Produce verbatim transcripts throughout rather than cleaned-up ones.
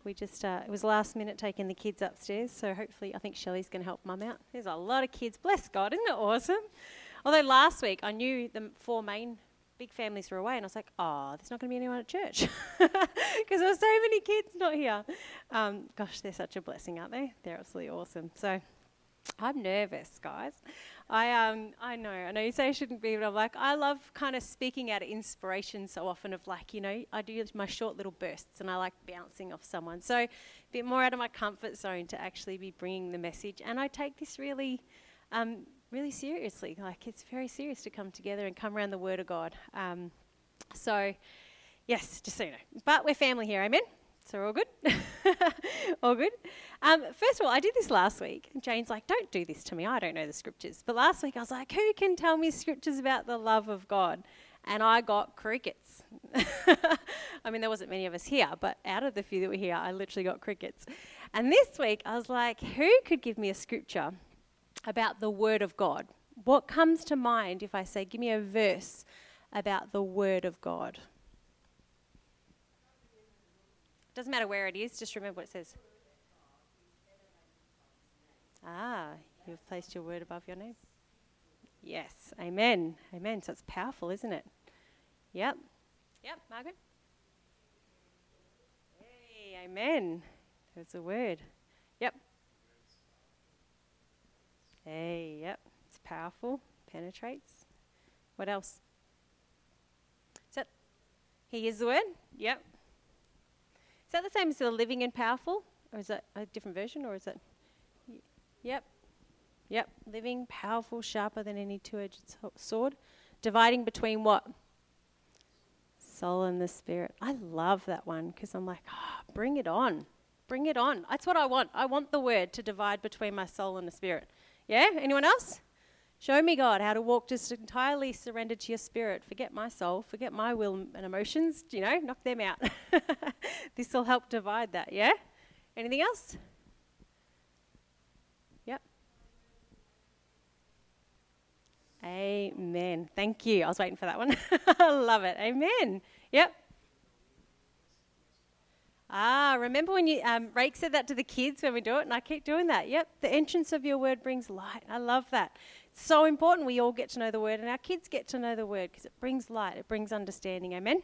We just, uh, it was last minute taking the kids upstairs, so hopefully I think Shelley's going to help Mum out. There's a lot of kids. Bless God, isn't it awesome? Although last week I knew the four main big families were away, and I was like, oh, there's not going to be anyone at church because there were so many kids not here. Um, gosh, they're such a blessing, aren't they? They're absolutely awesome. So I'm nervous, guys. I um I know, I know you say I shouldn't be, but I'm like, I love kind of speaking out of inspiration so often of like, you know, I do my short little bursts and I like bouncing off someone. So a bit more out of my comfort zone to actually be bringing the message. And I take this really, um, really seriously. Like it's very serious to come together and come around the Word of God. Um, so yes, just so you know. But we're family here, amen? So we're all good? all good? Um, first of all, I did this last week. And Jane's like, don't do this to me. I don't know the scriptures. But last week I was like, who can tell me scriptures about the love of God? And I got crickets. I mean, there wasn't many of us here, but out of the few that were here, I literally got crickets. And this week I was like, who could give me a scripture about the Word of God? What comes to mind if I say, give me a verse about the Word of God? Doesn't matter where it is, just remember what it says. Ah, you've placed your word above your name. Yes, amen, amen. So it's powerful, isn't it? Yep. Yep, Margaret? Hey, amen. There's a word. Yep. Hey, yep. It's powerful, penetrates. What else? Is that, he is the word? Yep. Is that the same as the living and powerful? Or is that a different version? Or is it? Y- yep. Yep. Living, powerful, sharper than any two-edged so- sword. Dividing between what? Soul and the spirit. I love that one because I'm like, oh, bring it on. Bring it on. That's what I want. I want the word to divide between my soul and the spirit. Yeah? Anyone else? Show me, God, how to walk just entirely surrendered to your spirit. Forget my soul, forget my will and emotions, you know, knock them out. This will help divide that, yeah? Anything else? Yep. Amen. Thank you. I was waiting for that one. I love it. Amen. Yep. Ah, remember when you, um, Rake said that to the kids when we do it, and I keep doing that. Yep, the entrance of your word brings light. I love that. It's so important we all get to know the word, and our kids get to know the word because it brings light, it brings understanding. Amen?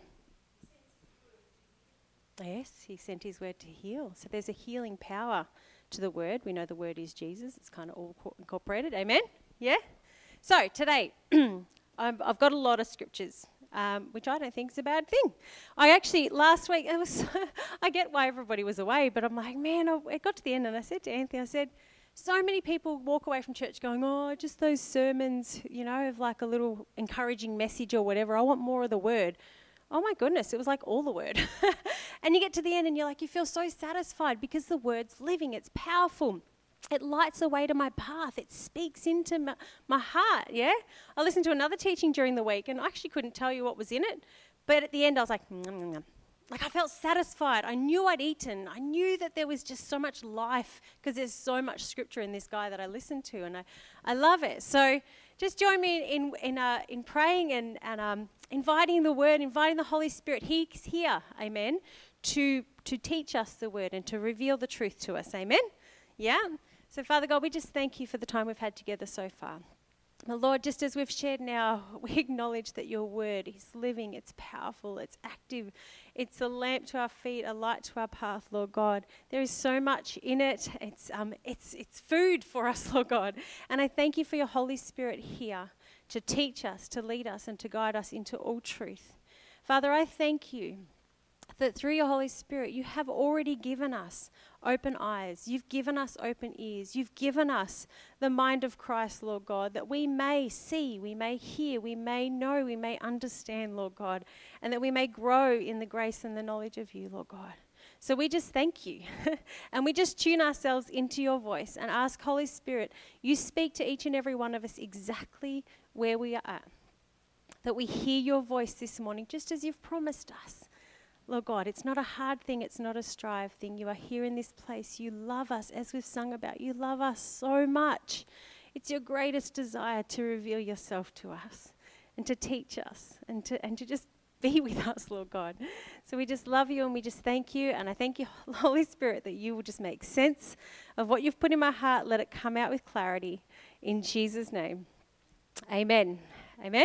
Yes, he sent his word to heal. So there's a healing power to the word. We know the word is Jesus. It's kind of all co- incorporated. Amen? Yeah? So today, I've, I've got a lot of scriptures. Um, which I don't think is a bad thing. I actually, last week, it was I get why everybody was away, but I'm like, man, I, it got to the end and I said to Anthony, I said, so many people walk away from church going, oh, just those sermons, you know, of like a little encouraging message or whatever. I want more of the word. Oh my goodness, it was like all the word. And you get to the end and you're like, you feel so satisfied because the word's living, it's powerful. It lights the way to my path. It speaks into my, my heart, yeah? I listened to another teaching during the week, and I actually couldn't tell you what was in it. But at the end, I was like, mm, mm, mm. Like I felt satisfied. I knew I'd eaten. I knew that there was just so much life because there's so much scripture in this guy that I listened to, and I, I love it. So just join me in in in, uh, in praying and, and um, inviting the word, inviting the Holy Spirit. He's here, amen, to, to teach us the word and to reveal the truth to us, amen? Yeah? So, Father God, we just thank you for the time we've had together so far. But Lord, just as we've shared now, we acknowledge that your word is living, it's powerful, it's active, it's a lamp to our feet, a light to our path, Lord God. There is so much in it. It's um, it's it's food for us, Lord God. And I thank you for your Holy Spirit here to teach us, to lead us, and to guide us into all truth. Father, I thank you that through your Holy Spirit, you have already given us open eyes. You've given us open ears. You've given us the mind of Christ, Lord God, that we may see, we may hear, we may know, we may understand, Lord God, and that we may grow in the grace and the knowledge of you, Lord God. So we just thank you. And we just tune ourselves into your voice and ask, Holy Spirit, you speak to each and every one of us exactly where we are at. That we hear your voice this morning, just as you've promised us. Lord God, it's not a hard thing. It's not a strive thing. You are here in this place. You love us, as we've sung about. You love us so much. It's your greatest desire to reveal yourself to us and to teach us and to and to just be with us, Lord God. So we just love you and we just thank you. And I thank you, Holy Spirit, that you will just make sense of what you've put in my heart. Let it come out with clarity in Jesus' name. Amen. Amen.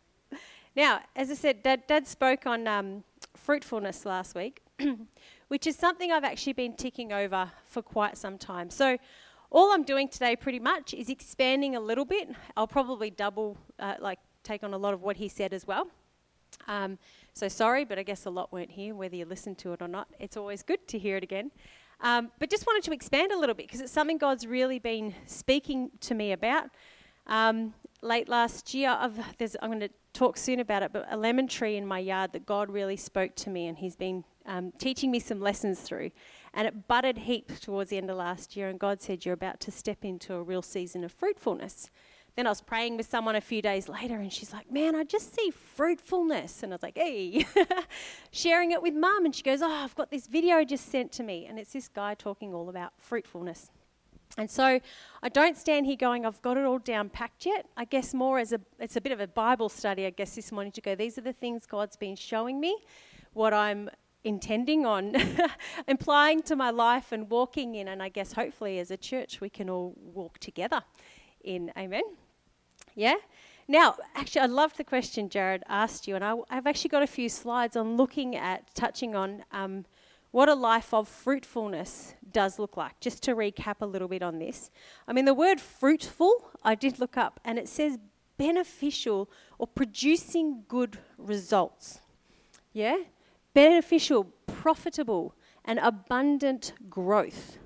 Now, as I said, Dad, Dad spoke on um, fruitfulness last week, which is something I've actually been ticking over for quite some time. So all I'm doing today pretty much is expanding a little bit. I'll probably double, uh, like take on a lot of what he said as well. Um, so sorry, but I guess a lot weren't here, whether you listened to it or not. It's always good to hear it again. Um, but just wanted to expand a little bit because it's something God's really been speaking to me about. Um, late last year, I've, there's, I'm going to talk soon about it, but a lemon tree in my yard that God really spoke to me, and he's been um, teaching me some lessons through. And it budded heap towards the end of last year, and God said, you're about to step into a real season of fruitfulness. Then I was praying with someone a few days later, and she's like, man, I just see fruitfulness. And I was like, hey, sharing it with Mum. And she goes, oh, I've got this video just sent to me. And it's this guy talking all about fruitfulness. And so I don't stand here going, I've got it all down packed yet. I guess more as a, it's a bit of a Bible study, I guess, this morning to go, these are the things God's been showing me, what I'm intending on applying to my life and walking in. And I guess hopefully as a church we can all walk together in. Amen. Yeah? Now, actually, I loved the question Jared asked you, and I, I've actually got a few slides on looking at, touching on um, what a life of fruitfulness does look like. Just to recap a little bit on this. I mean, the word fruitful, I did look up, and it says beneficial or producing good results. Yeah? Beneficial, profitable, and abundant growth.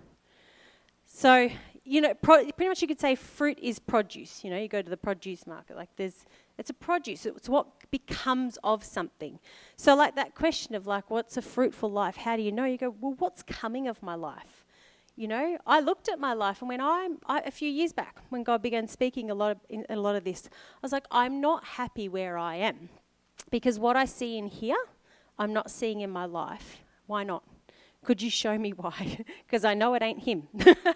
So, you know, pro- pretty much you could say fruit is produce. You know, you go to the produce market, like there's, it's a produce. It's what becomes of something. So like that question of like, what's a fruitful life? How do you know? You go, well, what's coming of my life? You know, I looked at my life, and when I'm, I, a few years back, when God began speaking a lot of, in, a lot of this, I was like, I'm not happy where I am, because what I see in here, I'm not seeing in my life. Why not? Could you show me why? Because I know it ain't him.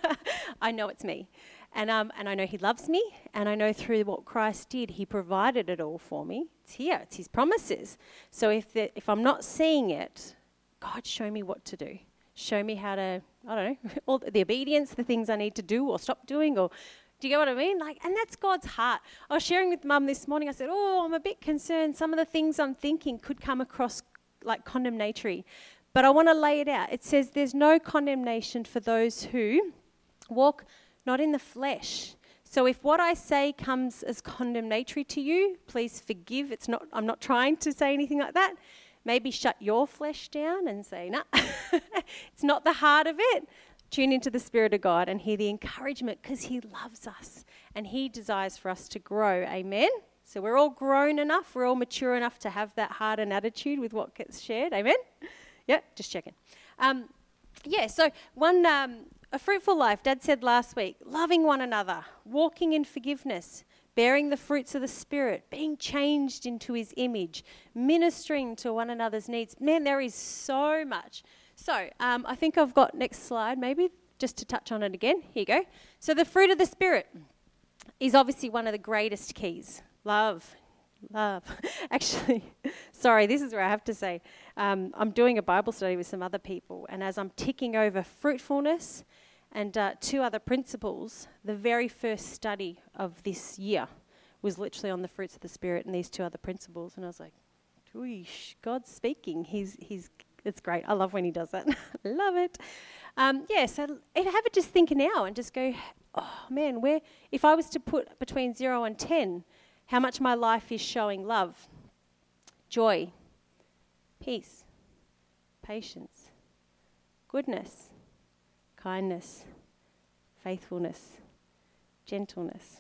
I know it's me. And um, and I know he loves me. And I know through what Christ did, he provided it all for me. It's here. It's his promises. So if the, if I'm not seeing it, God, show me what to do. Show me how to, I don't know, all the obedience, the things I need to do or stop doing, or do you get what I mean? Like, and that's God's heart. I was sharing with Mum this morning. I said, oh, I'm a bit concerned. Some of the things I'm thinking could come across like condemnatory. But I want to lay it out. It says there's no condemnation for those who walk not in the flesh. So if what I say comes as condemnatory to you, please forgive. It's not. I'm not trying to say anything like that. Maybe shut your flesh down and say, no, nah. It's not the heart of it. Tune into the Spirit of God and hear the encouragement, because he loves us and he desires for us to grow. Amen? So we're all grown enough. We're all mature enough to have that heart and attitude with what gets shared. Amen? Yeah, just checking. Um, yeah, so one, um, a fruitful life, Dad said last week, loving one another, walking in forgiveness, bearing the fruits of the Spirit, being changed into his image, ministering to one another's needs. Man, there is so much. So um, I think I've got next slide, maybe, just to touch on it again. Here you go. So the fruit of the Spirit is obviously one of the greatest keys. Love. Love. Actually, sorry, this is where I have to say, um, I'm doing a Bible study with some other people, and as I'm ticking over fruitfulness and uh, two other principles, the very first study of this year was literally on the fruits of the Spirit and these two other principles, and I was like, "Oosh, God's speaking. He's he's it's great. I love when he does that. Love it." Um, yeah, so have it just think now and just go, oh man, where if I was to put between zero and ten, how much my life is showing love, joy, peace, patience, goodness, kindness, faithfulness, gentleness,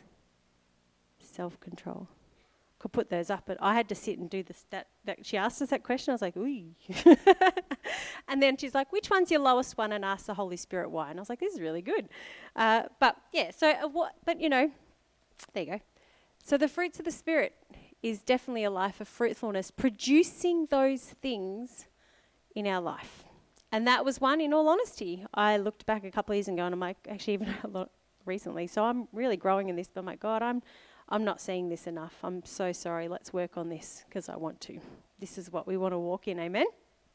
self-control. Could put those up, but I had to sit and do this. That, that she asked us that question. I was like, ooh. And then she's like, which one's your lowest one? And asked the Holy Spirit why. And I was like, this is really good. Uh, but yeah, so uh, what? But you know, there you go. So the fruits of the Spirit is definitely a life of fruitfulness, producing those things in our life. And that was one, in all honesty. I looked back a couple of years ago, and I'm like, actually even a lot recently. So I'm really growing in this, but I'm like, God, I'm, I'm not seeing this enough. I'm so sorry. Let's work on this because I want to. This is what we want to walk in. Amen.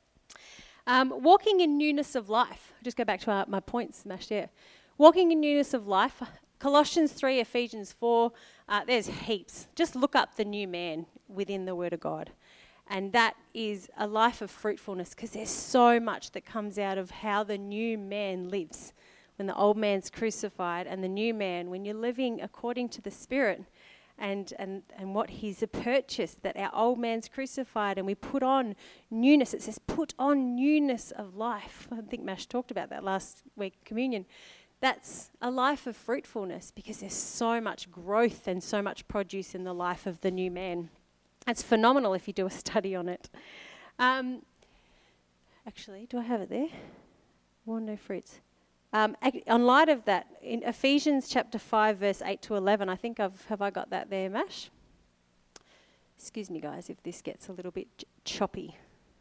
Um, walking in newness of life. I'll just go back to our, my points smashed here. Walking in newness of life. Colossians three, Ephesians four. Uh, there's heaps. Just look up the new man within the Word of God. And that is a life of fruitfulness because there's so much that comes out of how the new man lives. When the old man's crucified and the new man, when you're living according to the Spirit and, and, and what he's purchased, that our old man's crucified and we put on newness. It says put on newness of life. I think Mash talked about that last week, communion. That's a life of fruitfulness because there's so much growth and so much produce in the life of the new man. It's phenomenal if you do a study on it. Um, actually, do I have it there? One, no fruits. Um, ac- on light of that, in Ephesians chapter five, verse eight to eleven, I think I've, have I got that there, Mash? Excuse me, guys, if this gets a little bit ch- choppy.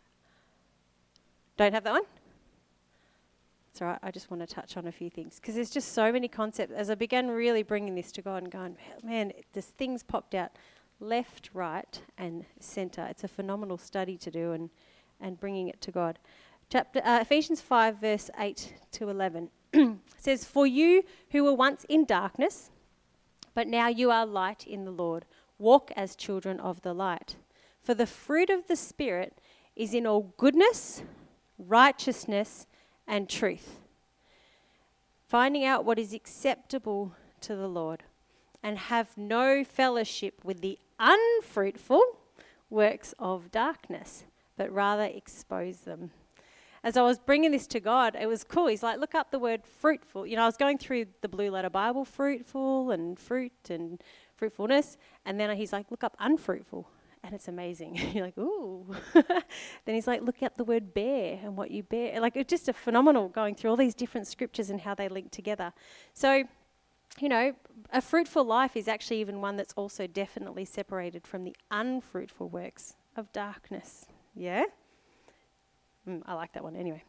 Don't have that one? It's all right, I just want to touch on a few things because there's just so many concepts. As I began really bringing this to God and going, man, this thing's popped out left, right, and centre. It's a phenomenal study to do and, and bringing it to God. Chapter uh, Ephesians five, verse eight to eleven says, "For you who were once in darkness, but now you are light in the Lord, walk as children of the light. For the fruit of the Spirit is in all goodness, righteousness, and truth, finding out what is acceptable to the Lord, and have no fellowship with the unfruitful works of darkness, but rather expose them." As I was bringing this to God, it was cool. He's like, look up the word fruitful. You know, I was going through the Blue Letter Bible, fruitful and fruit and fruitfulness, and then he's like, look up unfruitful, and it's amazing. You're like, ooh. Then he's like, look up the word bear and what you bear. Like, it's just a phenomenal going through all these different scriptures and how they link together. So, you know, a fruitful life is actually even one that's also definitely separated from the unfruitful works of darkness. Yeah? Mm, I like that one anyway.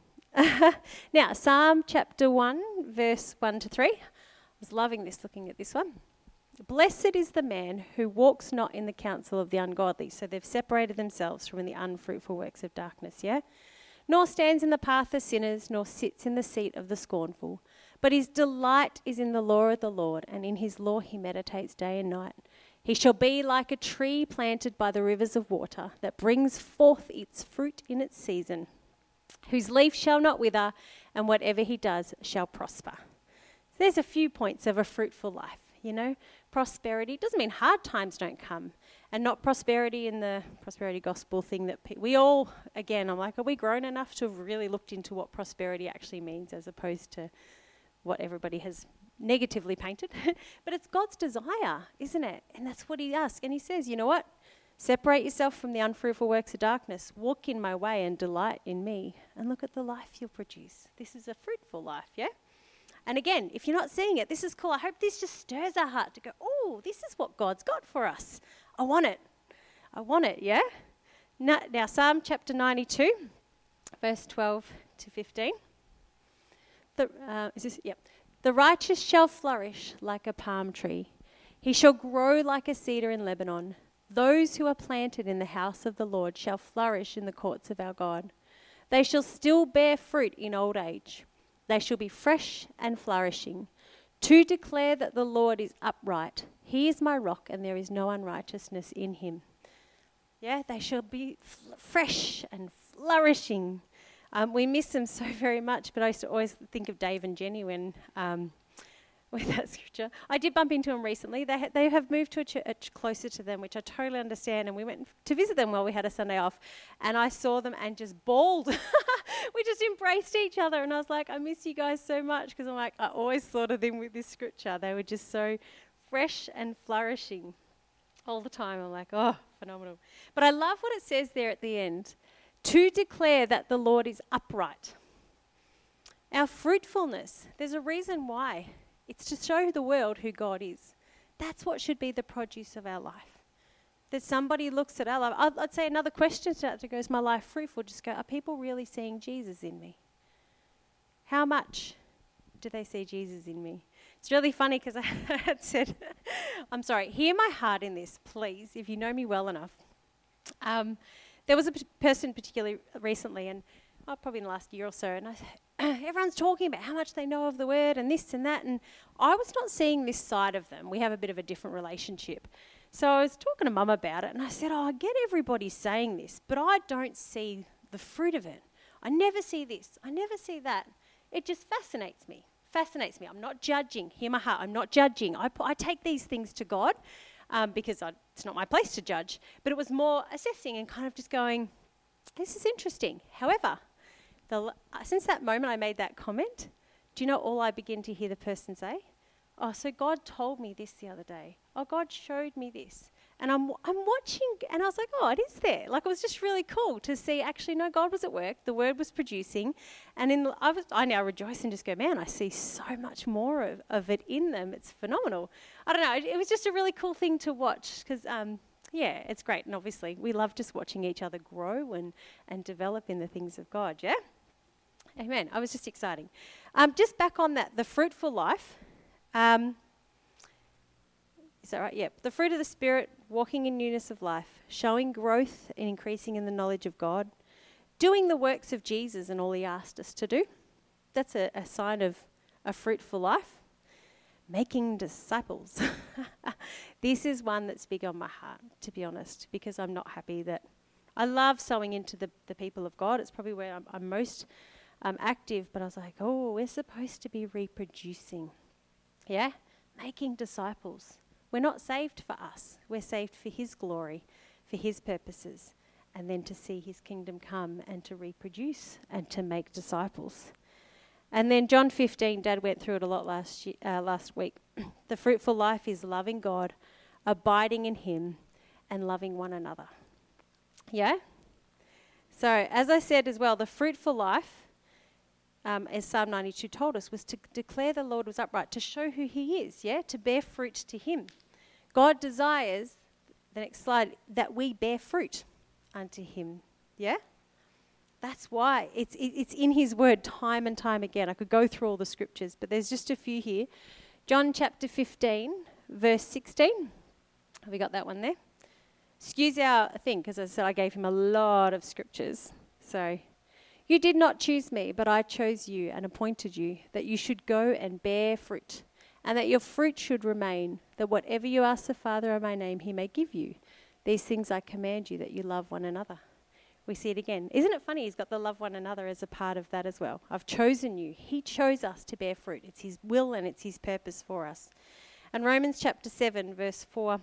Now, Psalm chapter one, verse one to three. I was loving this, looking at this one. "Blessed is the man who walks not in the counsel of the ungodly." So they've separated themselves from the unfruitful works of darkness, yeah? "Nor stands in the path of sinners, nor sits in the seat of the scornful. But his delight is in the law of the Lord, and in his law he meditates day and night. He shall be like a tree planted by the rivers of water, that brings forth its fruit in its season, whose leaf shall not wither, and whatever he does shall prosper." So there's a few points of a fruitful life, you know. Prosperity doesn't mean hard times don't come, and not prosperity in the prosperity gospel thing that pe- we all, again, I'm like, are we grown enough to have really looked into what prosperity actually means as opposed to what everybody has negatively painted? But it's God's desire, isn't it? And that's what he asks. And he says, you know what? Separate yourself from the unfruitful works of darkness. Walk in my way and delight in me. And look at the life you'll produce. This is a fruitful life, yeah? And again, if you're not seeing it, this is cool. I hope this just stirs our heart to go, oh, this is what God's got for us. I want it. I want it, yeah? Now, now Psalm chapter ninety-two, verse twelve to fifteen. The, uh, is this, yep. "The righteous shall flourish like a palm tree. He shall grow like a cedar in Lebanon. Those who are planted in the house of the Lord shall flourish in the courts of our God. They shall still bear fruit in old age. They shall be fresh and flourishing, to declare that the Lord is upright. He is my rock, and there is no unrighteousness in him." Yeah, they shall be f- fresh and flourishing. Um, we miss them so very much, but I used to always think of Dave and Jenny when um, with that scripture. I did bump into them recently. They ha- they have moved to a church closer to them, which I totally understand, and we went to visit them while we had a Sunday off, and I saw them and just bawled. We just embraced each other, and I was like, I miss you guys so much, because I'm like, I always thought of them with this scripture. They were just so fresh and flourishing all the time. I'm like, oh, phenomenal. But I love what it says there at the end, to declare that the Lord is upright. Our fruitfulness, there's a reason why. It's to show the world who God is. That's what should be the produce of our life. That somebody looks at our life. I'd, I'd say another question to that to go, is my life fruitful? Just go, are people really seeing Jesus in me? How much do they see Jesus in me? It's really funny because I had said, I'm sorry, hear my heart in this, please, if you know me well enough. Um, there was a p- person particularly recently, and oh, probably in the last year or so, and I, everyone's talking about how much they know of the word and this and that, and I was not seeing this side of them. We have a bit of a different relationship. So I was talking to Mum about it, and I said, oh, I get everybody saying this, but I don't see the fruit of it. I never see this. I never see that. It just fascinates me. Fascinates me. I'm not judging. Hear my heart. I'm not judging. I, I take these things to God um, because I, it's not my place to judge. But it was more assessing and kind of just going, this is interesting. However, the, uh, since that moment I made that comment, do you know all I begin to hear the person say? Oh, so God told me this the other day. Oh, God showed me this. And I'm I'm watching, and I was like, oh, it is there. Like, it was just really cool to see, actually, no, God was at work. The word was producing. And in the, I, was, I now rejoice and just go, man, I see so much more of, of it in them. It's phenomenal. I don't know. It, it was just a really cool thing to watch because, um, yeah, it's great. And obviously, we love just watching each other grow and, and develop in the things of God, yeah? Amen. I was just exciting. Um, just back on that, the fruitful life. Um, is that right? Yep. The fruit of the Spirit, walking in newness of life, showing growth and increasing in the knowledge of God, doing the works of Jesus and all he asked us to do. That's a, a sign of a fruitful life. Making disciples. This is one that's big on my heart, to be honest, because I'm not happy that... I love sowing into the, the people of God. It's probably where I'm, I'm most um, active, but I was like, oh, we're supposed to be reproducing. Yeah? Making disciples. We're not saved for us. We're saved for his glory, for his purposes, and then to see his kingdom come and to reproduce and to make disciples. And then John fifteen, Dad went through it a lot last year, uh, last week. The fruitful life is loving God, abiding in him, and loving one another. Yeah? So, as I said as well, the fruitful life, um, as Psalm ninety-two told us, was to declare the Lord was upright, to show who he is, yeah? To bear fruit to him. God desires, the next slide, that we bear fruit unto him, yeah? That's why. It's it, it's in his word time and time again. I could go through all the scriptures, but there's just a few here. John chapter fifteen, verse sixteen. Have we got that one there? Excuse our thing, because as I said, I gave him a lot of scriptures. So, you did not choose me, but I chose you and appointed you, that you should go and bear fruit, and that your fruit should remain, that whatever you ask the Father in my name, he may give you. These things I command you, that you love one another. We see it again. Isn't it funny? He's got the love one another as a part of that as well. I've chosen you. He chose us to bear fruit. It's his will and it's his purpose for us. And Romans chapter seven, verse four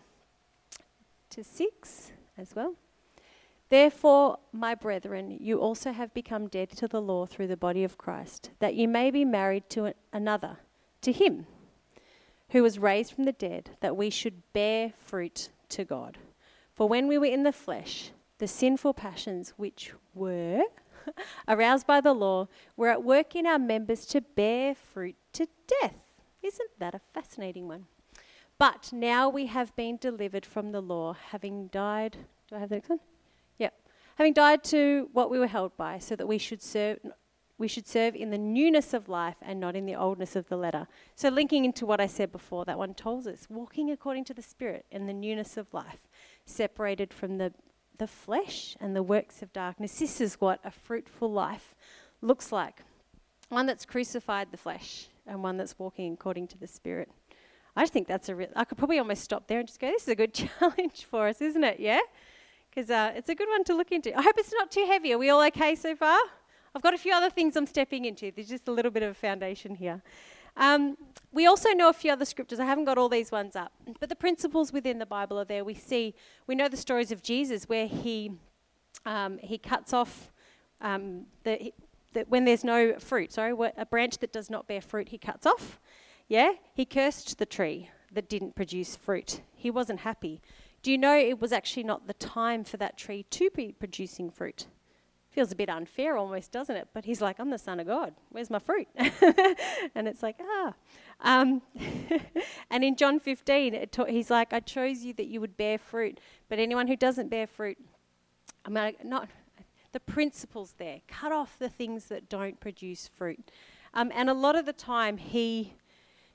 to six as well. Therefore, my brethren, you also have become dead to the law through the body of Christ, that you may be married to another, to him, who was raised from the dead, that we should bear fruit to God. For when we were in the flesh, the sinful passions which were aroused by the law were at work in our members to bear fruit to death. Isn't that a fascinating one? But now we have been delivered from the law, having died. Do I have the next one? Yep. Having died to what we were held by, so that we should serve we should serve in the newness of life and not in the oldness of the letter. So linking into what I said before, that one tells us, walking according to the Spirit in the newness of life, separated from the the flesh and the works of darkness. This is what a fruitful life looks like. One that's crucified the flesh and one that's walking according to the Spirit. I just think that's a real... I could probably almost stop there and just go, this is a good challenge for us, isn't it? Yeah? Because uh, it's a good one to look into. I hope it's not too heavy. Are we all okay so far? I've got a few other things I'm stepping into. There's just a little bit of a foundation here. Um, we also know a few other scriptures. I haven't got all these ones up. But the principles within the Bible are there. We see, we know the stories of Jesus where he um, he cuts off um, the, the when there's no fruit. Sorry, a branch that does not bear fruit, he cuts off. Yeah, he cursed the tree that didn't produce fruit. He wasn't happy. Do you know it was actually not the time for that tree to be producing fruit? Feels a bit unfair almost, doesn't it? But he's like, I'm the Son of God. Where's my fruit? And it's like, ah. Um, and in John fifteen, it ta- he's like, I chose you that you would bear fruit. But anyone who doesn't bear fruit, I'm mean, not the principles there. Cut off the things that don't produce fruit. Um, and a lot of the time, he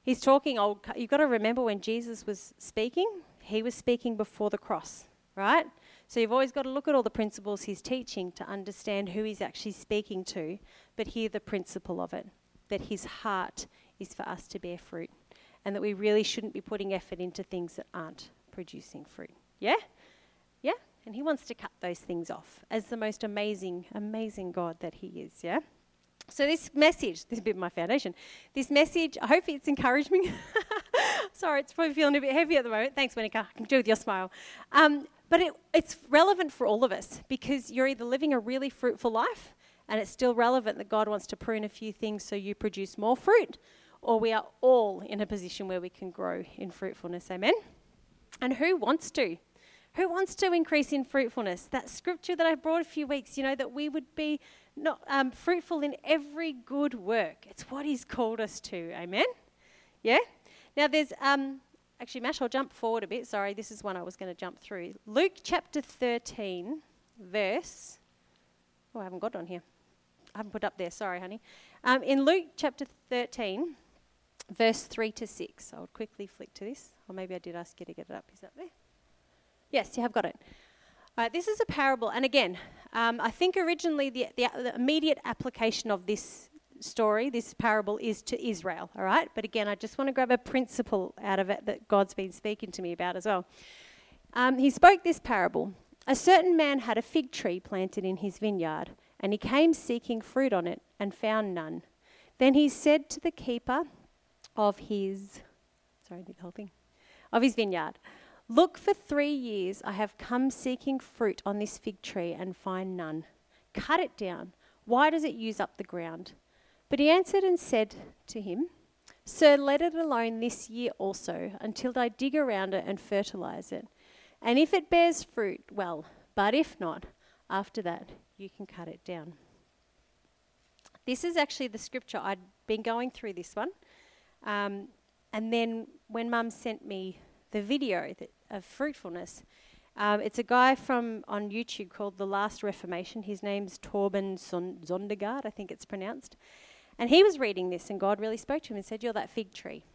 He's talking old, you've got to remember when Jesus was speaking, he was speaking before the cross, right? So you've always got to look at all the principles he's teaching to understand who he's actually speaking to, but hear the principle of it, that his heart is for us to bear fruit, and that we really shouldn't be putting effort into things that aren't producing fruit. Yeah? Yeah? And he wants to cut those things off as the most amazing, amazing God that he is, yeah? So this message, this is a bit of my foundation, this message, I hope it's encouraged me. Sorry, it's probably feeling a bit heavy at the moment. Thanks, Monica. I can do with your smile. Um, but it, it's relevant for all of us because you're either living a really fruitful life and it's still relevant that God wants to prune a few things so you produce more fruit, or we are all in a position where we can grow in fruitfulness. Amen? And who wants to? Who wants to increase in fruitfulness? That scripture that I brought a few weeks, you know, that we would be not um, fruitful in every good work. It's what he's called us to. Amen? Yeah? Now there's, um, actually, Mash, I'll jump forward a bit. Sorry, this is one I was going to jump through. Luke chapter thirteen, verse, oh, I haven't got it on here. I haven't put it up there. Sorry, honey. Um, in Luke chapter thirteen, verse three to six. I'll quickly flick to this. Or maybe I did ask you to get it up. Is that there? Yes, you have got it. All right, this is a parable. And again, um, I think originally the, the, the immediate application of this story, this parable, is to Israel. All right? But again, I just want to grab a principle out of it that God's been speaking to me about as well. Um, he spoke this parable. A certain man had a fig tree planted in his vineyard, and he came seeking fruit on it and found none. Then he said to the keeper of his, sorry, I did the whole thing, of his vineyard, "Look, for three years I have come seeking fruit on this fig tree and find none. Cut it down. Why does it use up the ground?" But he answered and said to him, "Sir, let it alone this year also, until I dig around it and fertilize it. And if it bears fruit, well, but if not, after that you can cut it down." This is actually the scripture. I'd been going through this one. Um, and then when Mum sent me the video that, of fruitfulness, um, it's a guy from on YouTube called The Last Reformation. His name's Torben Zondergaard, I think it's pronounced. And he was reading this, and God really spoke to him and said, "You're that fig tree."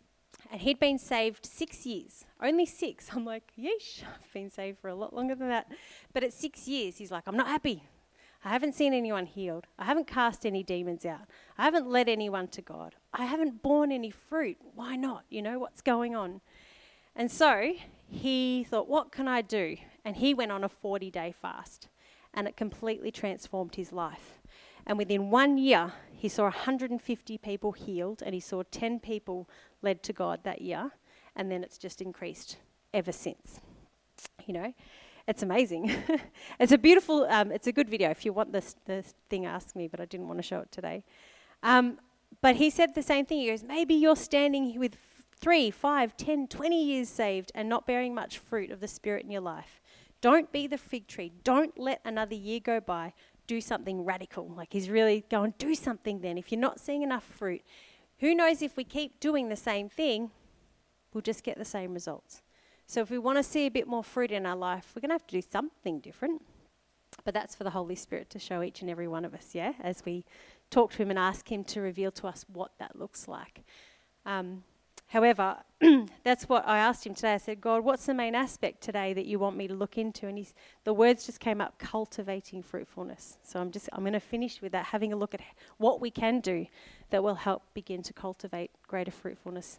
And he'd been saved six years, only six. I'm like, yeesh, I've been saved for a lot longer than that. But at six years, he's like, "I'm not happy. I haven't seen anyone healed. I haven't cast any demons out. I haven't led anyone to God. I haven't borne any fruit. Why not? You know, what's going on?" And so he thought, what can I do? And he went on a forty-day fast, and it completely transformed his life. And within one year, he saw one hundred fifty people healed, and he saw ten people led to God that year, and then it's just increased ever since. You know, it's amazing. It's a beautiful, um, it's a good video. If you want this, this thing, ask me, but I didn't want to show it today. Um, but he said the same thing. He goes, maybe you're standing with three, five, ten, twenty years saved and not bearing much fruit of the Spirit in your life. Don't be the fig tree. Don't let another year go by. Do something radical. Like he's really going, do something then. If you're not seeing enough fruit, who knows if we keep doing the same thing, we'll just get the same results. So if we want to see a bit more fruit in our life, we're going to have to do something different. But that's for the Holy Spirit to show each and every one of us, yeah, as we talk to him and ask him to reveal to us what that looks like. Um, However, that's what I asked him today. I said, "God, what's the main aspect today that you want me to look into?" And he's, the words just came up, cultivating fruitfulness. So I'm just, I'm going to finish with that, having a look at what we can do that will help begin to cultivate greater fruitfulness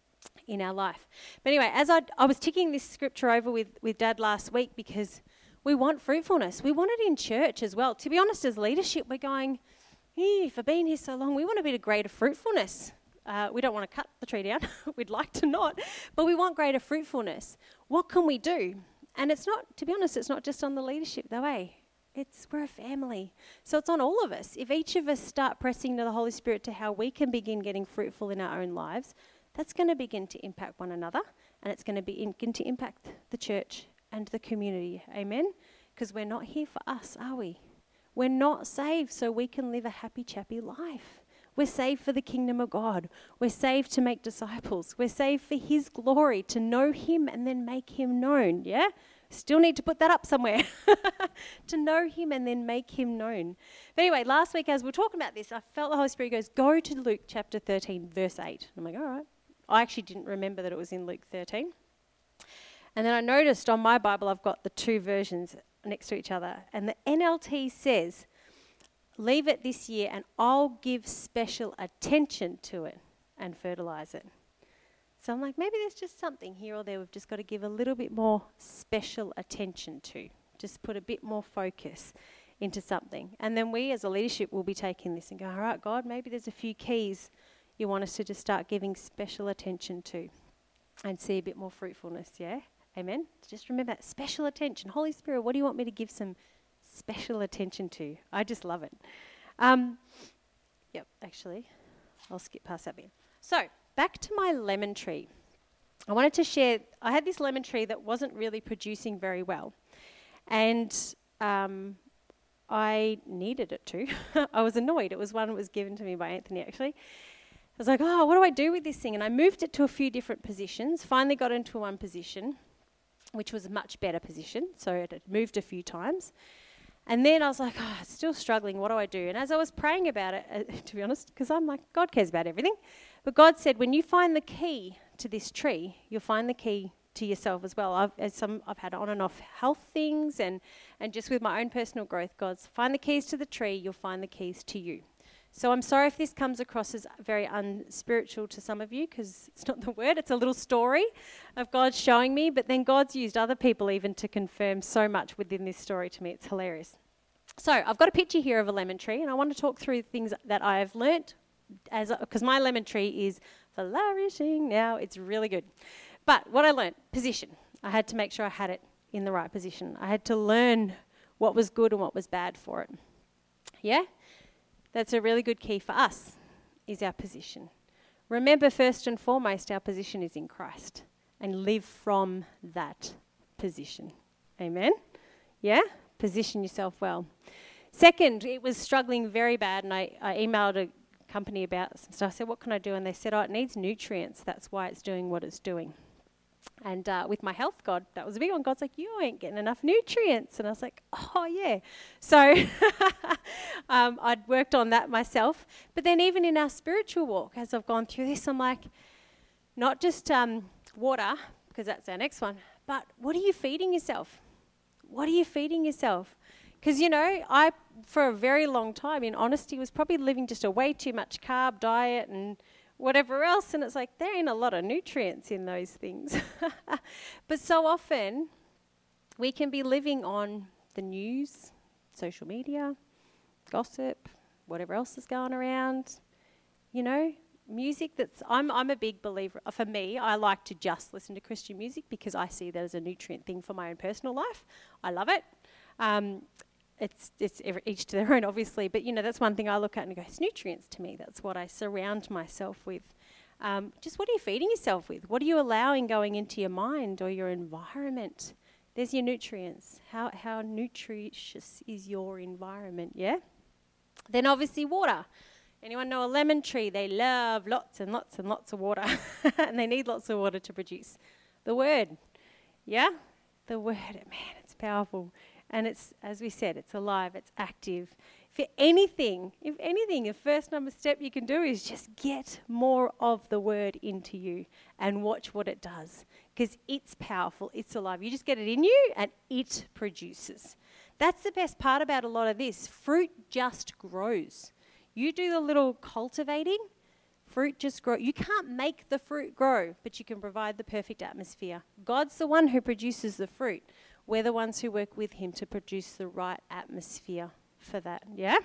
in our life. But anyway, as I, I was ticking this scripture over with, with Dad last week because we want fruitfulness. We want it in church as well. To be honest, as leadership, we're going, hey, if I've been here so long, we want a bit of greater fruitfulness. Uh, we don't want to cut the tree down. We'd like to not. But we want greater fruitfulness. What can we do? And it's not, to be honest, it's not just on the leadership though, eh? It's, we're a family. So it's on all of us. If each of us start pressing to the Holy Spirit to how we can begin getting fruitful in our own lives, that's going to begin to impact one another, and it's going to begin to impact the church and the community. Amen? Because we're not here for us, are we? We're not saved so we can live a happy, chappy life. We're saved for the kingdom of God. We're saved to make disciples. We're saved for his glory, to know him and then make him known, yeah? Still need to put that up somewhere. To know him and then make him known. But anyway, last week as we were talking about this, I felt the Holy Spirit goes, go to Luke chapter thirteen, verse eight. I'm like, all right. I actually didn't remember that it was in Luke thirteen. And then I noticed on my Bible I've got the two versions next to each other. And the N L T says, leave it this year and I'll give special attention to it and fertilise it. So I'm like, maybe there's just something here or there we've just got to give a little bit more special attention to. Just put a bit more focus into something. And then we as a leadership will be taking this and going, all right, God, maybe there's a few keys you want us to just start giving special attention to and see a bit more fruitfulness, yeah? Amen? Just remember that, special attention. Holy Spirit, what do you want me to give some special attention to? I just love it. Um, yep, actually, I'll skip past that bit. So, back to my lemon tree. I wanted to share, I had this lemon tree that wasn't really producing very well. And um, I needed it to. I was annoyed. It was one that was given to me by Anthony, actually. I was like, oh, what do I do with this thing? And I moved it to a few different positions, finally got into one position, which was a much better position. So it had moved a few times. And then I was like, oh, it's still struggling. What do I do? And as I was praying about it, uh, to be honest, because I'm like, God cares about everything. But God said, when you find the key to this tree, you'll find the key to yourself as well. I've, as some, I've had on and off health things and, and just with my own personal growth, God's find the keys to the tree, you'll find the keys to you. So I'm sorry if this comes across as very unspiritual to some of you, because it's not the word, it's a little story of God showing me, but then God's used other people even to confirm so much within this story to me. It's hilarious. So I've got a picture here of a lemon tree, and I want to talk through things that I've learnt, as because my lemon tree is flourishing now. It's really good. But what I learnt, position. I had to make sure I had it in the right position. I had to learn what was good and what was bad for it. Yeah? That's a really good key for us, is our position. Remember, first and foremost, our position is in Christ, and live from that position. Amen? Yeah? Position yourself well. Second, it was struggling very bad, and I, I emailed a company about some stuff. I said, what can I do? And they said, oh, it needs nutrients. That's why it's doing what it's doing. And uh, with my health, God, that was a big one. God's like, you ain't getting enough nutrients. And I was like, oh, yeah. So um, I'd worked on that myself. But then even in our spiritual walk, as I've gone through this, I'm like, not just um, water, because that's our next one, but what are you feeding yourself? What are you feeding yourself? Because, you know, I, for a very long time, in honesty, was probably living just a way too much carb diet and whatever else, and it's like there ain't a lot of nutrients in those things. But so often we can be living on the news, social media, gossip, whatever else is going around, you know, music that's, I'm I'm a big believer, for me, I like to just listen to Christian music because I see that as a nutrient thing for my own personal life. I love it. Um, It's it's every, each to their own, obviously, but you know that's one thing I look at and go, it's nutrients to me. That's what I surround myself with. Um, just what are you feeding yourself with? What are you allowing going into your mind or your environment? There's your nutrients. How how nutritious is your environment? Yeah. Then obviously water. Anyone know a lemon tree? They love lots and lots and lots of water, and they need lots of water to produce the word. Yeah, the word. Man, it's powerful. And it's, as we said, it's alive, it's active. If anything, if anything, the first number step you can do is just get more of the word into you and watch what it does. Because it's powerful, it's alive. You just get it in you and it produces. That's the best part about a lot of this. Fruit just grows. You do the little cultivating, fruit just grows. You can't make the fruit grow, but you can provide the perfect atmosphere. God's the one who produces the fruit. We're the ones who work with him to produce the right atmosphere for that, yeah?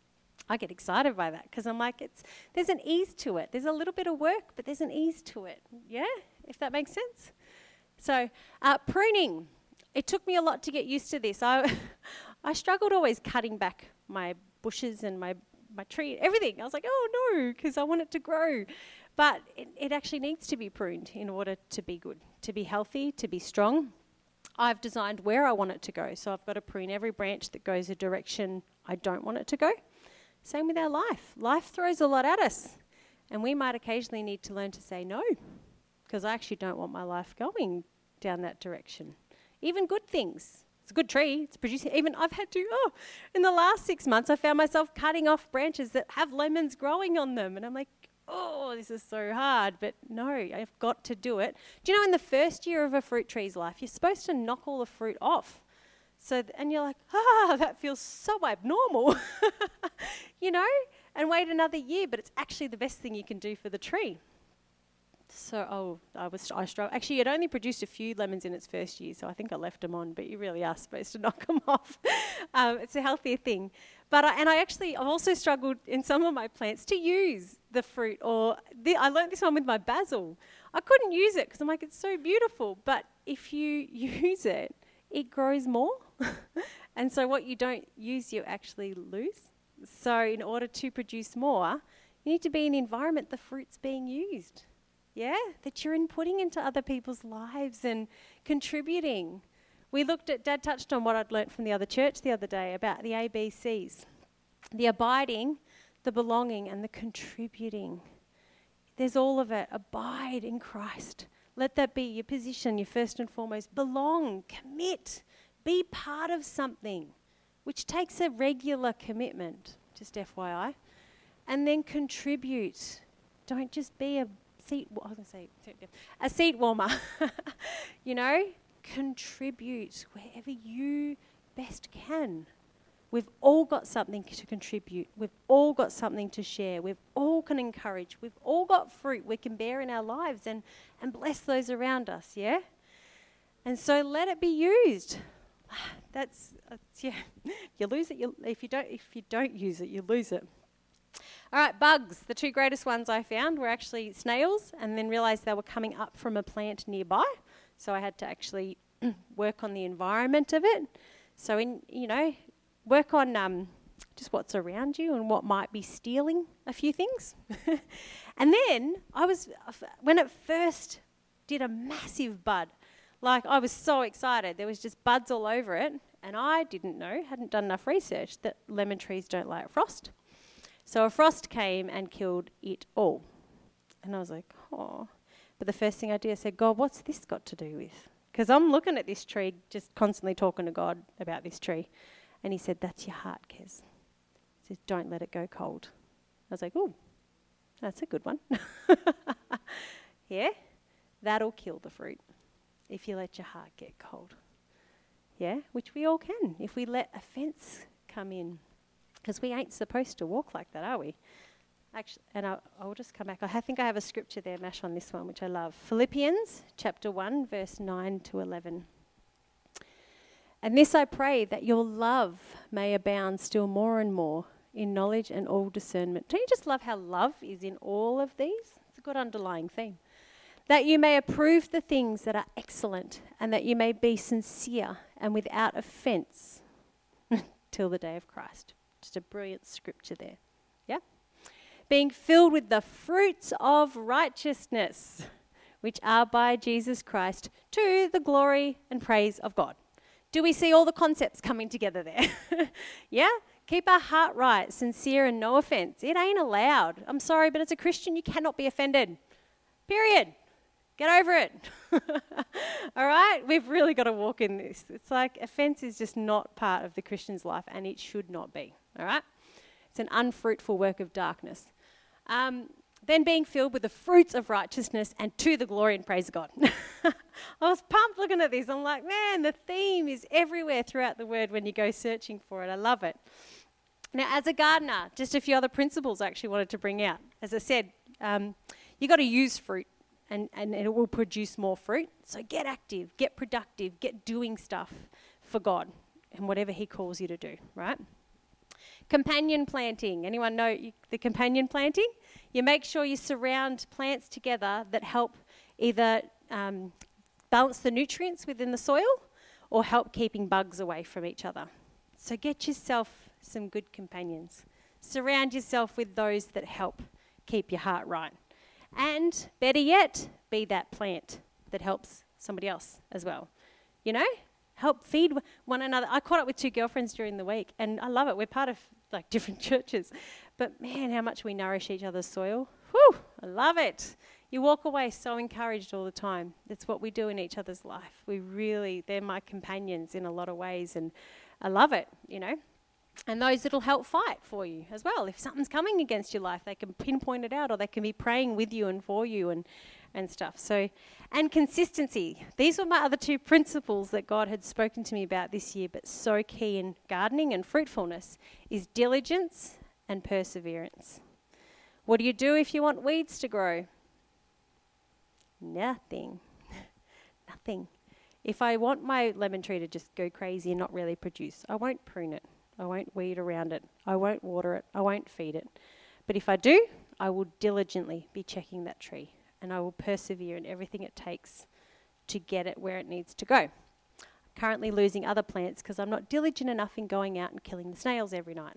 I get excited by that because I'm like, it's there's an ease to it. There's a little bit of work, but there's an ease to it, yeah? If that makes sense. So, uh, pruning. It took me a lot to get used to this. I I struggled always cutting back my bushes and my, my tree, everything. I was like, oh no, because I want it to grow. But it, it actually needs to be pruned in order to be good, to be healthy, to be strong. I've designed where I want it to go. So I've got to prune every branch that goes a direction I don't want it to go. Same with our life. Life throws a lot at us. And we might occasionally need to learn to say no. Because I actually don't want my life going down that direction. Even good things. It's a good tree. It's producing. Even I've had to, oh, in the last six months, I found myself cutting off branches that have lemons growing on them. And I'm like, oh, this is so hard. But no, I've got to do it. Do you know in the first year of a fruit tree's life, you're supposed to knock all the fruit off. So, th- and you're like, ah, that feels so abnormal, you know, and wait another year, but it's actually the best thing you can do for the tree. So, oh, I was, I struggled. Actually, it only produced a few lemons in its first year, so I think I left them on, but you really are supposed to knock them off. um, it's a healthier thing. But, I, and I actually, I've also struggled in some of my plants to use the fruit, or the, I learned this one with my basil. I couldn't use it because I'm like, it's so beautiful, but if you use it, it grows more. And so what you don't use, you actually lose. So in order to produce more, you need to be in an environment the fruit's being used. Yeah? That you're inputting into other people's lives and contributing. We looked at, Dad touched on what I'd learnt from the other church the other day about the A B Cs. The abiding, the belonging, and the contributing. There's all of it. Abide in Christ. Let that be your position, your first and foremost. Belong, commit, be part of something, which takes a regular commitment, just F Y I. And then contribute. Don't just be a seat, I was going to say, a seat warmer. You know, contribute wherever you best can. We've all got something to contribute. We've all got something to share. We've all can encourage. We've all got fruit we can bear in our lives and, and bless those around us, yeah? And so let it be used. That's, that's yeah. If you lose it, you, if you don't if you don't use it, you lose it. All right, bugs. The two greatest ones I found were actually snails, and then realised they were coming up from a plant nearby. So I had to actually work on the environment of it. So in you know. Work on um, just what's around you and what might be stealing a few things. And then I was, when it first did a massive bud, like I was so excited. There was just buds all over it. And I didn't know, hadn't done enough research, that lemon trees don't like frost. So a frost came and killed it all. And I was like, oh. But the first thing I did, I said, God, what's this got to do with? Because I'm looking at this tree, just constantly talking to God about this tree. And he said, that's your heart, Kez. He says, don't let it go cold. I was like, ooh, that's a good one. Yeah, that'll kill the fruit if you let your heart get cold. Yeah, which we all can if we let offence come in. Because we ain't supposed to walk like that, are we? Actually, and I'll, I'll just come back. I think I have a scripture there, Mash, on this one, which I love. Philippians chapter one, verse nine to eleven. And this I pray, that your love may abound still more and more in knowledge and all discernment. Don't you just love how love is in all of these? It's a good underlying theme. That you may approve the things that are excellent, and that you may be sincere and without offence till the day of Christ. Just a brilliant scripture there. Yeah? Being filled with the fruits of righteousness, which are by Jesus Christ, to the glory and praise of God. Do we see all the concepts coming together there? Yeah? Keep our heart right, sincere and no offence. It ain't allowed. I'm sorry, but as a Christian, you cannot be offended. Period. Get over it. All right? We've really got to walk in this. It's like offence is just not part of the Christian's life, and it should not be. All right? It's an unfruitful work of darkness. Um, then being filled with the fruits of righteousness and to the glory and praise of God. I was pumped looking at this. I'm like, man, the theme is everywhere throughout the word when you go searching for it. I love it. Now, as a gardener, just a few other principles I actually wanted to bring out. As I said, um, you got to use fruit and, and it will produce more fruit. So get active, get productive, get doing stuff for God and whatever he calls you to do, right? Companion planting. Anyone know you, the companion planting? You make sure you surround plants together that help either um, balance the nutrients within the soil or help keeping bugs away from each other. So get yourself some good companions. Surround yourself with those that help keep your heart right. And better yet, be that plant that helps somebody else as well. You know? Help feed one another. I caught up with two girlfriends during the week, and I love it. We're part of like different churches. But man, how much we nourish each other's soil. Whew, I love it. You walk away so encouraged all the time. That's what we do in each other's life. We really, they're my companions in a lot of ways, and I love it, you know. And those that'll help fight for you as well. If something's coming against your life, they can pinpoint it out, or they can be praying with you and for you and, and stuff. So, and consistency. These were my other two principles that God had spoken to me about this year, but so key in gardening and fruitfulness, is diligence and perseverance. What do you do if you want weeds to grow? Nothing. Nothing. If I want my lemon tree to just go crazy and not really produce, I won't prune it. I won't weed around it. I won't water it. I won't feed it. But if I do, I will diligently be checking that tree, and I will persevere in everything it takes to get it where it needs to go. I'm currently losing other plants because I'm not diligent enough in going out and killing the snails every night.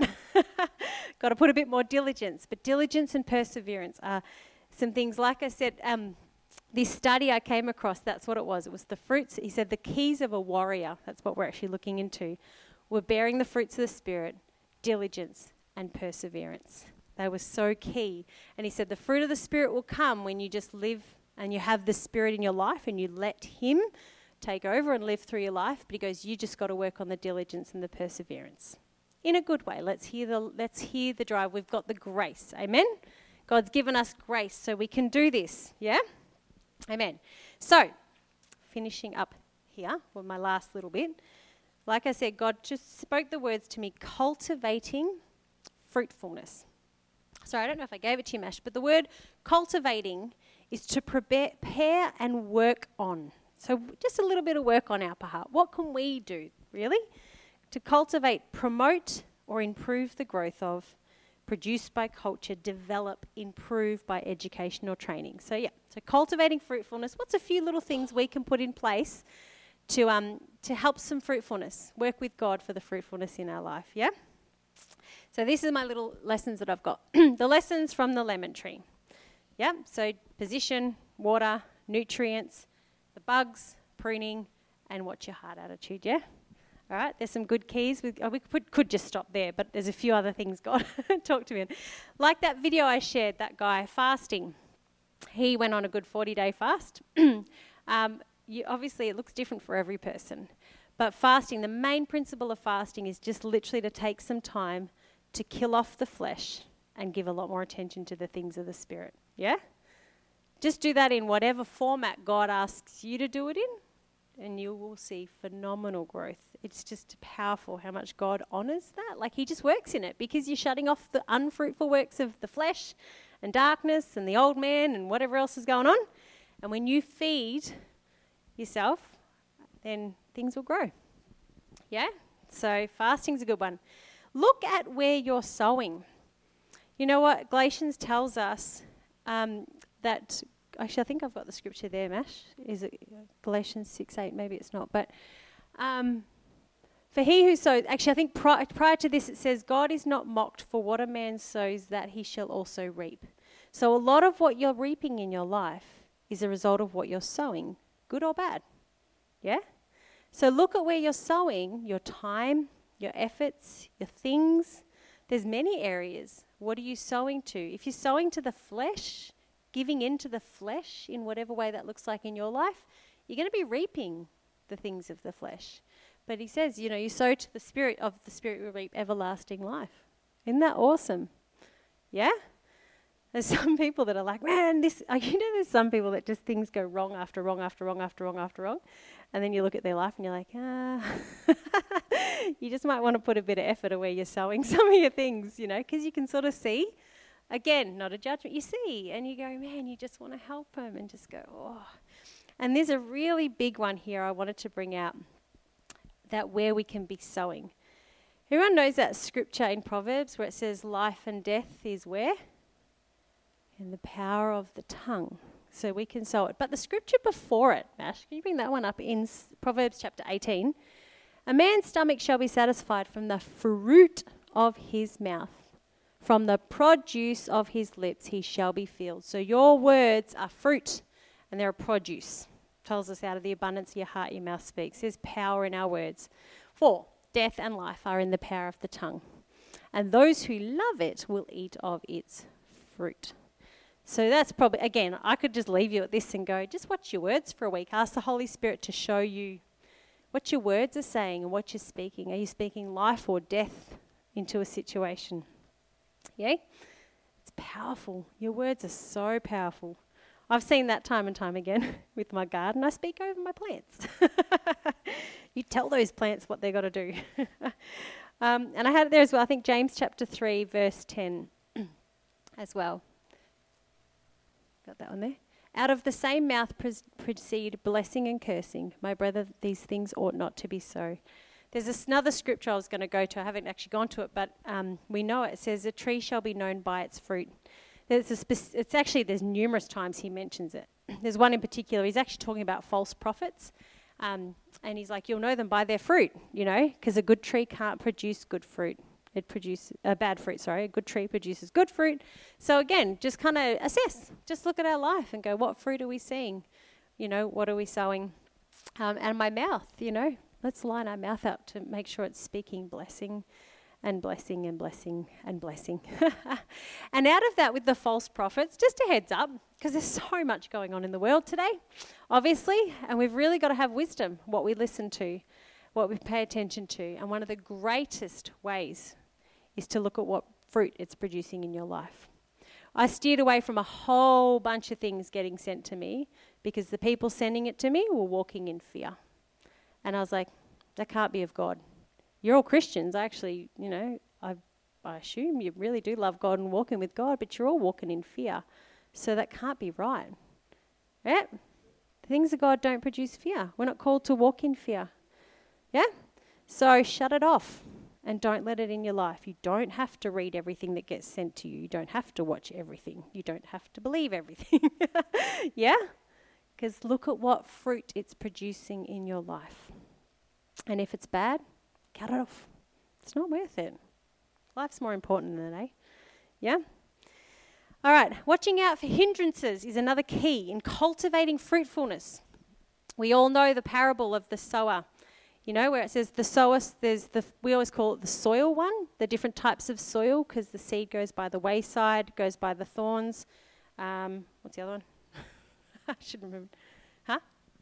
Got to put a bit more diligence. But diligence and perseverance are some things. Like I said, um, this study I came across, that's what it was. It was the fruits. He said the keys of a warrior, that's what we're actually looking into, were bearing the fruits of the Spirit, diligence and perseverance. They were so key. And he said the fruit of the Spirit will come when you just live and you have the Spirit in your life and you let Him take over and live through your life. But he goes, you just got to work on the diligence and the perseverance. In a good way. Let's hear the let's hear the drive. We've got the grace. Amen? God's given us grace so we can do this. Yeah? Amen. So, finishing up here with my last little bit. Like I said, God just spoke the words to me, cultivating fruitfulness. Sorry, I don't know if I gave it to you, Mash, but the word cultivating is to prepare and work on. So just a little bit of work on our part. What can we do, really? To cultivate, promote, or improve the growth of, produce by culture, develop, improve by education or training. So yeah, so cultivating fruitfulness. What's a few little things we can put in place to um to help some fruitfulness, work with God for the fruitfulness in our life, yeah? So these are my little lessons that I've got. The lessons from the lemon tree. Yeah, so position, water, nutrients, the bugs, pruning, and what's your heart attitude, yeah? All right, there's some good keys. We, oh, we could, could just stop there, but there's a few other things God talked to me. Like that video I shared, that guy fasting. He went on a good forty-day fast. um, You, obviously, it looks different for every person. But fasting, the main principle of fasting is just literally to take some time to kill off the flesh and give a lot more attention to the things of the Spirit. Yeah? Just do that in whatever format God asks you to do it in, and you will see phenomenal growth. It's just powerful how much God honours that. Like, He just works in it because you're shutting off the unfruitful works of the flesh and darkness and the old man and whatever else is going on. And when you feed yourself, then things will grow. Yeah? So fasting's a good one. Look at where you're sowing. You know what? Galatians tells us um, that, actually I think I've got the scripture there, Mash. Is it Galatians six eight? Maybe it's not. But um, for he who sows, actually I think pri- prior to this it says, God is not mocked, for what a man sows that he shall also reap. So a lot of what you're reaping in your life is a result of what you're sowing, good or bad. Yeah? So look at where you're sowing your time, your efforts, your things. There's many areas. What are you sowing to? If you're sowing to the flesh, giving into the flesh in whatever way that looks like in your life, you're going to be reaping the things of the flesh. But he says, you know, you sow to the Spirit, of the Spirit will reap everlasting life. Isn't that awesome? Yeah? There's some people that are like, man, this, uh, you know, there's some people that just things go wrong after wrong after wrong after wrong after wrong. And then you look at their life and you're like, ah, you just might want to put a bit of effort where you're sowing some of your things, you know, because you can sort of see. Again, not a judgment. You see, and you go, man, you just want to help them and just go, oh. And there's a really big one here I wanted to bring out, that where we can be sowing. Everyone knows that scripture in Proverbs where it says life and death is where? In the power of the tongue. So we can sow it. But the scripture before it, Mash, can you bring that one up in Proverbs chapter eighteen? A man's stomach shall be satisfied from the fruit of his mouth. From the produce of his lips he shall be filled. So your words are fruit and they're a produce. Tells us out of the abundance of your heart your mouth speaks. There's power in our words. For death and life are in the power of the tongue. And those who love it will eat of its fruit. So that's probably, again, I could just leave you at this and go, just watch your words for a week. Ask the Holy Spirit to show you what your words are saying and what you're speaking. Are you speaking life or death into a situation. Yeah? It's powerful. Your words are so powerful. I've seen that time and time again with my garden. I speak over my plants. You tell those plants what they've got to do. um, and I had it there as well. I think James chapter three, verse ten as well. Got that one there. Out of the same mouth pres- proceed blessing and cursing. My brother, these things ought not to be so. There's this another scripture I was going to go to. I haven't actually gone to it, but um, we know it. It says, a tree shall be known by its fruit. There's a spec- it's actually, there's numerous times he mentions it. There's one in particular. He's actually talking about false prophets. Um, and he's like, you'll know them by their fruit, you know, because a good tree can't produce good fruit. It produces, uh, bad fruit, sorry. A good tree produces good fruit. So again, just kind of assess. Just look at our life and go, what fruit are we seeing? You know, what are we sowing? Um, and my mouth, you know, let's line our mouth out to make sure it's speaking blessing and blessing and blessing and blessing. And out of that with the false prophets, just a heads up, because there's so much going on in the world today, obviously, and we've really got to have wisdom, what we listen to, what we pay attention to. And one of the greatest ways is to look at what fruit it's producing in your life. I steered away from a whole bunch of things getting sent to me because the people sending it to me were walking in fear. And I was like, that can't be of God. You're all Christians, actually, you know, I, I assume you really do love God and walking with God, but you're all walking in fear. So that can't be right. Yeah? The things of God don't produce fear. We're not called to walk in fear. Yeah? So shut it off and don't let it in your life. You don't have to read everything that gets sent to you. You don't have to watch everything. You don't have to believe everything. Yeah? Because look at what fruit it's producing in your life. And if it's bad, cut it off. It's not worth it. Life's more important than that, eh? Yeah? All right. Watching out for hindrances is another key in cultivating fruitfulness. We all know the parable of the sower. You know, where it says the sower, there's the, we always call it the soil one, the different types of soil, because the seed goes by the wayside, goes by the thorns. Um, what's the other one? I should remember. Huh?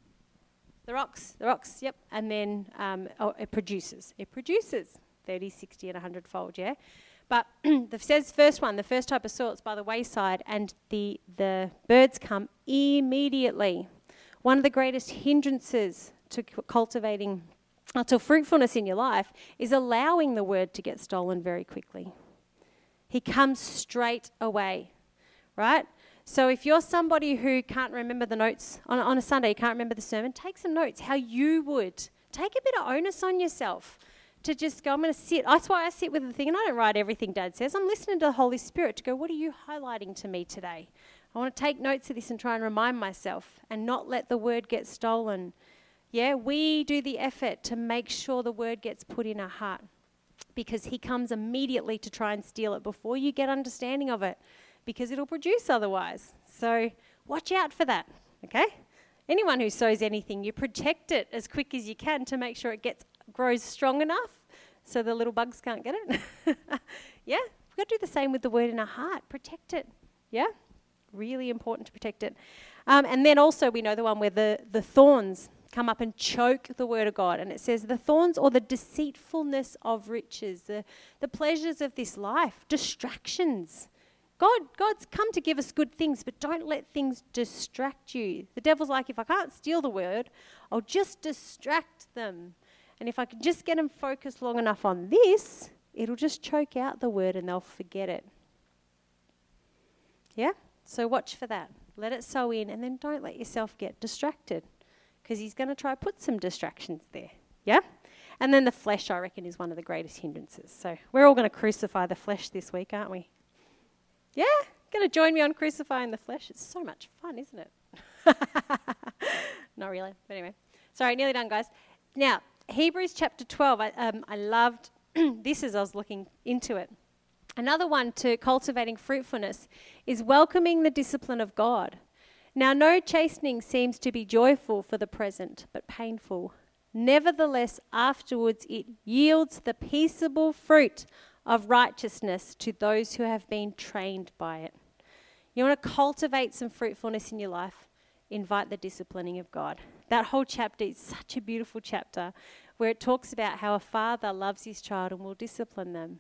The rocks, the rocks, yep. And then um, oh, it produces. It produces thirty, sixty, and one hundred fold, yeah? But the says first one, the first type of soil, it's by the wayside, and the the birds come immediately. One of the greatest hindrances to c- cultivating, uh, to fruitfulness in your life is allowing the word to get stolen very quickly. He comes straight away, right? So if you're somebody who can't remember the notes on, on a Sunday, you can't remember the sermon, take some notes, how you would. Take a bit of onus on yourself to just go, I'm going to sit. That's why I sit with the thing, and I don't write everything Dad says. I'm listening to the Holy Spirit to go, what are you highlighting to me today? I want to take notes of this and try and remind myself and not let the word get stolen. Yeah, we do the effort to make sure the word gets put in our heart because he comes immediately to try and steal it before you get understanding of it, because it'll produce otherwise. So watch out for that, okay? Anyone who sows anything, you protect it as quick as you can to make sure it gets grows strong enough so the little bugs can't get it. Yeah, we've got to do the same with the word in our heart. Protect it, yeah? Really important to protect it. Um, and then also we know the one where the, the thorns come up and choke the word of God. And it says the thorns or the deceitfulness of riches, the, the pleasures of this life, distractions. God, God's come to give us good things, but don't let things distract you. The devil's like, if I can't steal the word, I'll just distract them. And if I can just get them focused long enough on this, it'll just choke out the word and they'll forget it. Yeah? So watch for that. Let it sow in, and then don't let yourself get distracted, because he's going to try to put some distractions there. Yeah? And then the flesh, I reckon, is one of the greatest hindrances. So we're all going to crucify the flesh this week, aren't we? Yeah? Going to join me on crucifying the flesh? It's so much fun, isn't it? Not really, but anyway. Sorry, nearly done, guys. Now, Hebrews chapter twelve, I, um, I loved this as I was looking into it. Another one to cultivating fruitfulness is welcoming the discipline of God. Now, no chastening seems to be joyful for the present, but painful. Nevertheless, afterwards it yields the peaceable fruit of righteousness to those who have been trained by it. You want to cultivate some fruitfulness in your life? Invite the disciplining of God. That whole chapter is such a beautiful chapter where it talks about how a father loves his child and will discipline them.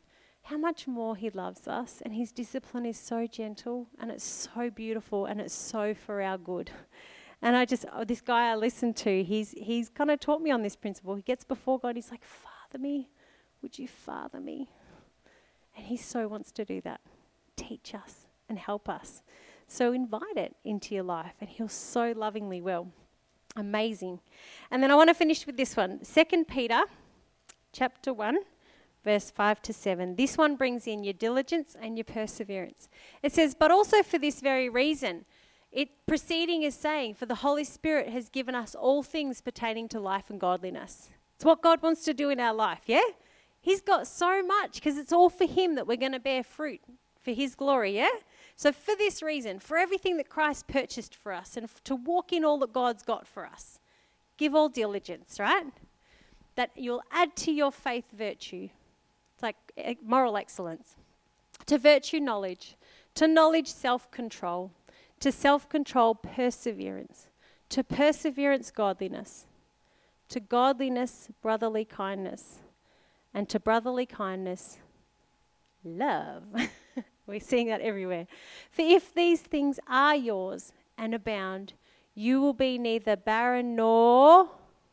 how much more he loves us, and his discipline is so gentle and it's so beautiful and it's so for our good. And I just, oh, this guy I listened to, he's he's kind of taught me on this principle. He gets before God, he's like, Father me, would you father me? And he so wants to do that. Teach us and help us. So invite it into your life, and he'll so lovingly will. Amazing. And then I want to finish with this one. Second Peter chapter one, verse five to seven. This one brings in your diligence and your perseverance. It says, but also for this very reason, it preceding is saying, for the Holy Spirit has given us all things pertaining to life and godliness. It's what God wants to do in our life, yeah? He's got so much because it's all for him that we're going to bear fruit for his glory, yeah? So for this reason, for everything that Christ purchased for us and f- to walk in all that God's got for us, give all diligence, right? That you'll add to your faith virtue. It's like uh, moral excellence. To virtue knowledge. To knowledge self-control. To self-control perseverance. To perseverance godliness. To godliness brotherly kindness. And to brotherly kindness love. We're seeing that everywhere. For if these things are yours and abound, you will be neither barren nor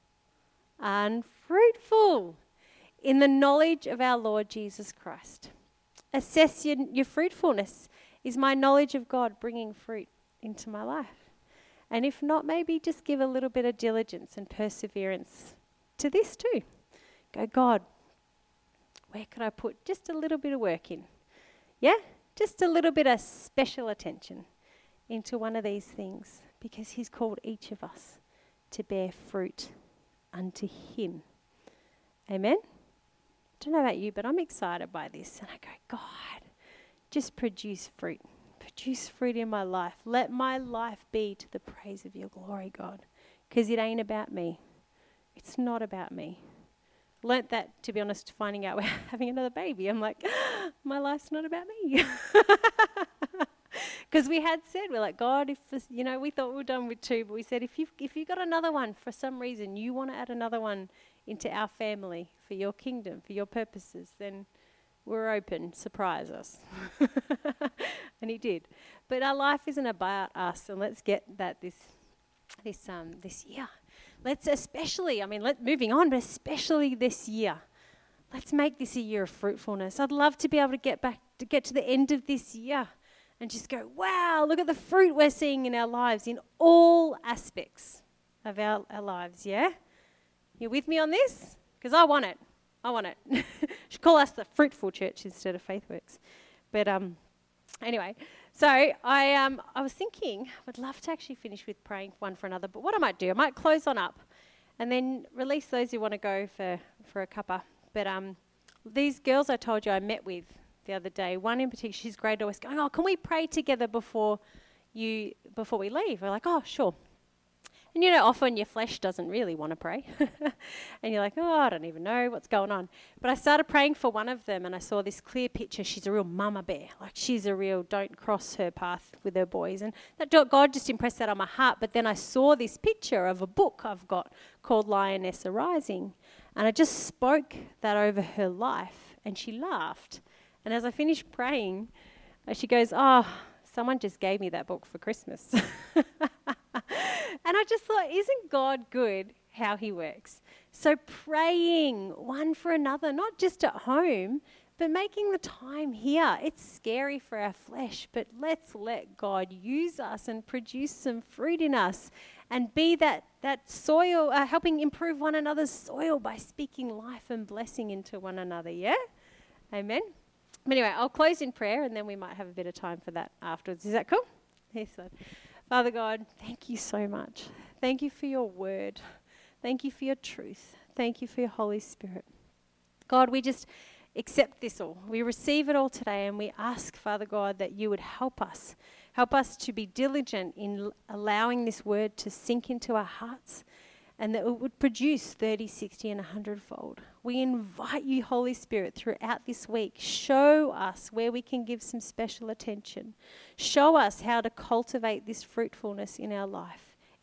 unfruitful in the knowledge of our Lord Jesus Christ. Assess your, your fruitfulness. Is my knowledge of God bringing fruit into my life? And if not, maybe just give a little bit of diligence and perseverance to this too. Go, God, where could I put just a little bit of work in? Yeah? Just a little bit of special attention into one of these things, because he's called each of us to bear fruit unto him. Amen? I don't know about you, but I'm excited by this. And I go, God, just produce fruit. Produce fruit in my life. Let my life be to the praise of your glory, God. Because it ain't about me. It's not about me. Learnt that, to be honest, finding out we're having another baby. I'm like, my life's not about me. Because we had said, we're like, God, if this, you know, we thought we were done with two, but we said, if you've, if you got another one for some reason, you want to add another one into our family for your kingdom, for your purposes, then we're open. Surprise us. And he did. But our life isn't about us, and let's get that this this um this year. Let's especially, I mean, let moving on, but especially this year, let's make this a year of fruitfulness. I'd love to be able to get back to get to the end of this year and just go, wow, look at the fruit we're seeing in our lives in all aspects of our, our lives, yeah? You with me on this? Because I want it. I want it. Should call us the fruitful church instead of FaithWorks. But um, anyway, so I um I was thinking I would love to actually finish with praying one for another. But what I might do, I might close on up, and then release those who want to go for for a cuppa. But um, these girls I told you I met with the other day, one in particular, she's great. Always going, oh, can we pray together before you before we leave? We're like, oh, sure. And you know, often your flesh doesn't really want to pray. And you're like, oh, I don't even know what's going on. But I started praying for one of them, and I saw this clear picture. She's a real mama bear. Like, she's a real don't cross her path with her boys. And that God just impressed that on my heart. But then I saw this picture of a book I've got called Lioness Arising. And I just spoke that over her life, and she laughed. And as I finished praying, she goes, oh, someone just gave me that book for Christmas. And I just thought, isn't God good how he works? So praying one for another, not just at home, but making the time here. It's scary for our flesh, but let's let God use us and produce some fruit in us and be that, that soil, uh, helping improve one another's soil by speaking life and blessing into one another, yeah? Amen? But anyway, I'll close in prayer, and then we might have a bit of time for that afterwards. Is that cool? Yes, Lord. Father God, thank you so much. Thank you for your word. Thank you for your truth. Thank you for your Holy Spirit. God, we just accept this all. We receive it all today, and we ask, Father God, that you would help us. Help us to be diligent in l- allowing this word to sink into our hearts, and that it would produce thirty, sixty, and one hundred fold. We invite you, Holy Spirit, throughout this week. Show us where we can give some special attention. Show us how to cultivate this fruitfulness in our life.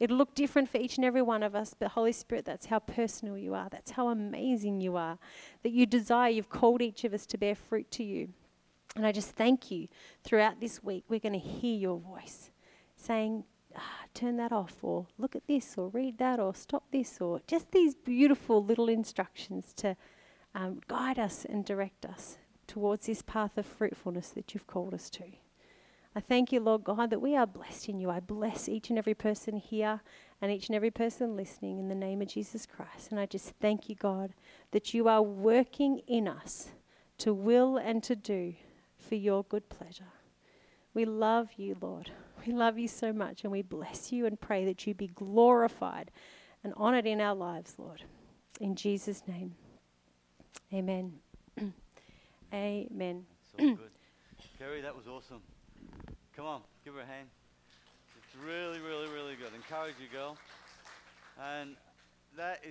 It'll look different for each and every one of us, but Holy Spirit, that's how personal you are. That's how amazing you are, that you desire, you've called each of us to bear fruit to you. And I just thank you throughout this week, we're going to hear your voice saying, ah, turn that off, or look at this, or read that, or stop this, or just these beautiful little instructions to um, guide us and direct us towards this path of fruitfulness that you've called us to. I thank you, Lord God, that we are blessed in you. I bless each and every person here and each and every person listening in the name of Jesus Christ. And I just thank you, God, that you are working in us to will and to do for your good pleasure. We love you, Lord. We love you so much, and we bless you and pray that you be glorified and honoured in our lives, Lord. In Jesus' name, amen. Amen. So good. Kerry, that was awesome. Come on, give her a hand. It's really, really, really good. Encourage you, girl. And that is